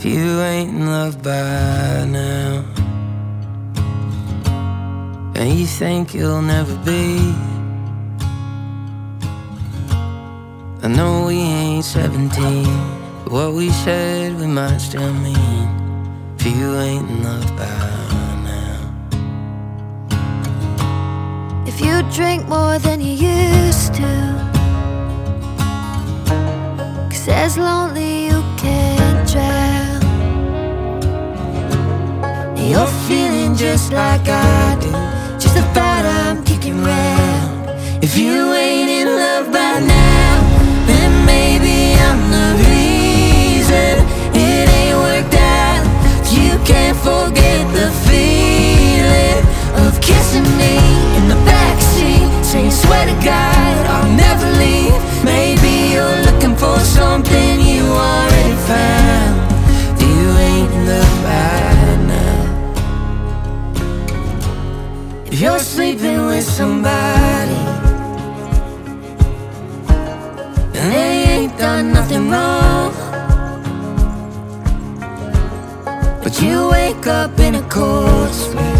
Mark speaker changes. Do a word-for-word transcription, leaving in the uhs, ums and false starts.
Speaker 1: if you ain't in love by now, and you think you'll never be. I know we ain't seventeen, but what we said we might still mean, if you ain't in love by now.
Speaker 2: If you drink more than you used to, 'cause as lonely you can't drown, and you're feeling just like I do, just the thought I'm kicking round. If you ain't in love by now, then maybe I'm the reason it ain't worked out. You can't forget the feeling of kissing me in the backseat, saying swear to God I'll never leave. Maybe you're looking for something you already found. You ain't in love right now. If you're sleeping with somebody and they ain't done nothing wrong, but you wake up in a cold sweat,